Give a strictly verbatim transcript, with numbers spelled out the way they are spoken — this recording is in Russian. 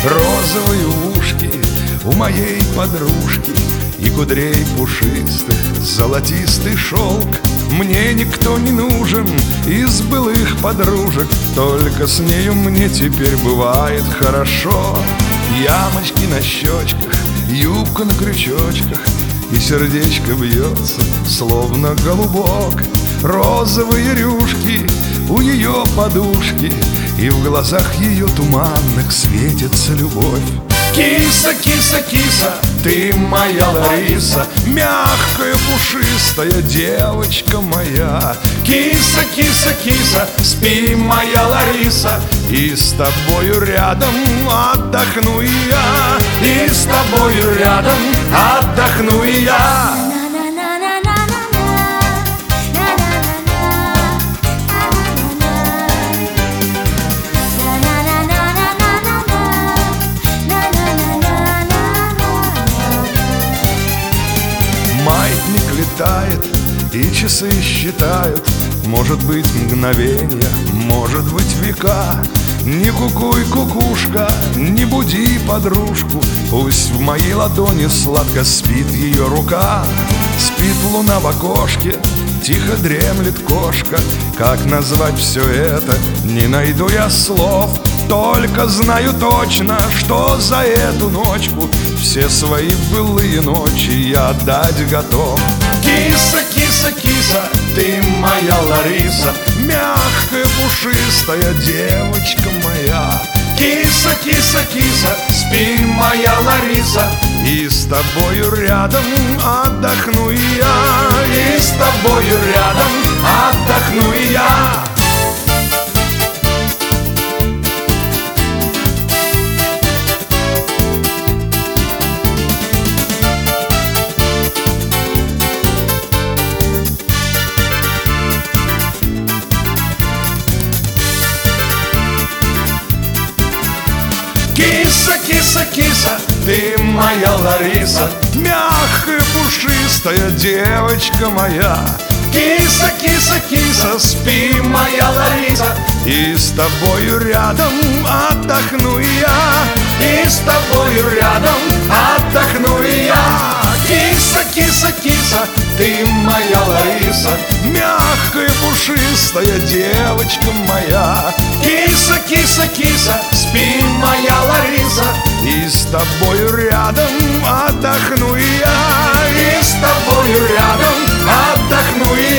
Розовые ушки у моей подружки и кудрей пушистых золотистый шелк. Мне никто не нужен из былых подружек, только с нею мне теперь бывает хорошо. Ямочки на щечках, юбка на крючочках, и сердечко бьется, словно голубок. Розовые рюшки у ее подушки, и в глазах ее туманных светится любовь. Киса, киса, киса, ты моя Лариса, мягкая, пушистая девочка моя. Киса, киса, киса, спи, моя Лариса, и с тобою рядом отдохну и я, и с тобою рядом отдохну и я. Маятник летает, и часы считают, может быть, мгновенья, может быть, века. Не кукуй, кукушка, не буди подружку, пусть в моей ладони сладко спит ее рука. Спит луна в окошке, тихо дремлет кошка. Как назвать все это, не найду я слов. Только знаю точно, что за эту ночку все свои былые ночи я отдать готов. Киса, киса, киса, ты моя Лариса, мягкая, пушистая девочка моя. Киса, киса, киса, спи, моя Лариса, и с тобою рядом отдохну и я, и с тобою рядом отдохну и я. Киса, киса, киса, ты моя Лариса, мягкая, пушистая девочка моя. Киса, киса, киса, спи, моя Лариса, и с тобою рядом отдохну и я, и с тобою рядом отдохну и я. Киса, киса, киса, ты моя Лариса, мягкая, пушистая девочка моя. Киса, киса, киса, спи, моя Лариса, и с тобою рядом отдохну и я, и с тобою рядом отдохну и я.